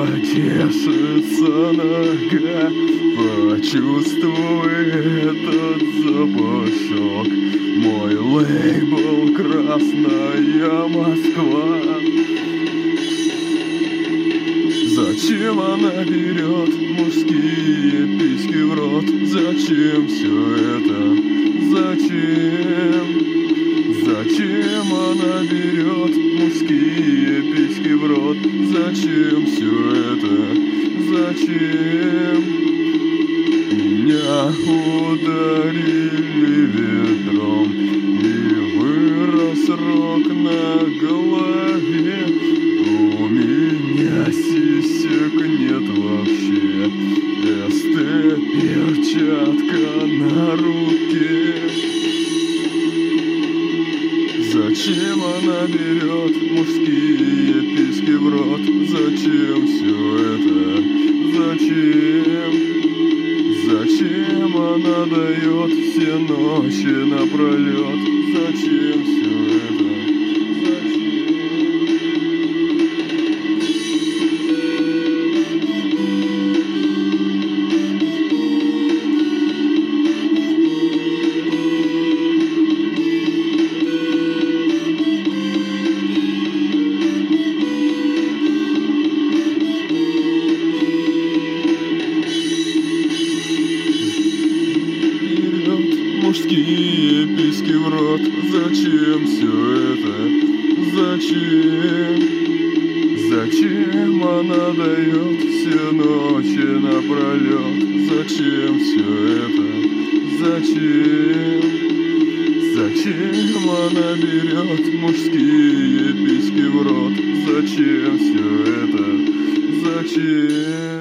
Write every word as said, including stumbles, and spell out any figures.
Почешется нога, почувствуй этот запашок. Мой лейбл — Красная Москва. Зачем она берет мужские письки в рот? Зачем все это? Зачем? Зачем она берет мужские письки в рот? Зачем все это? Зачем? Меня ударили ведром, и вырос рог на голове. У меня сисек нет вообще, СТ перчатка на руке. Зачем она берет мужские письки в рот? Зачем все это? Зачем? Зачем она дает все ночи напролет? Зачем все это? Мужские письки в рот. Зачем все это? Зачем? Зачем она дает все ночи напролет? Зачем все это? Зачем? Зачем она берет мужские письки в рот? Зачем все это? Зачем?